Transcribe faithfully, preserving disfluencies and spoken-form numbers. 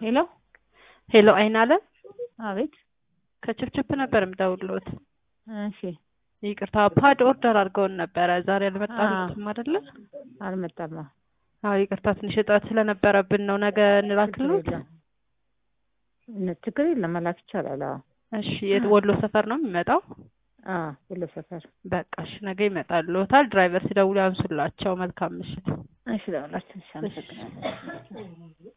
ሄሎ ሄሎ አይናለም አቤት ከችፕችፕ ነበር የምደውልልዎት። እሺ ይቅርታ ፓድ ኦርደር አድርገውን ነበረ ዛሬ አልመጣልዎትም አይደለ? አልመጣም። አዎ ይቅርታ ትንሽ እጥረት ስለነበረብን ነው። ነገ እንላክልዎት? ችግር የለም መላክ ይቻላል። አዎ እሺ የት ወሎ ሰፈር ነው የሚመጣው? አዎ ወሎ ሰፈር። በቃ እሺ ነገ ይመጣልዎታል። ድራይቨር ሲደውሉ ያንሱላቸው። መልካም ምሽት። እሺ ደውላችሁ። እሺ አመሰግናለሁ።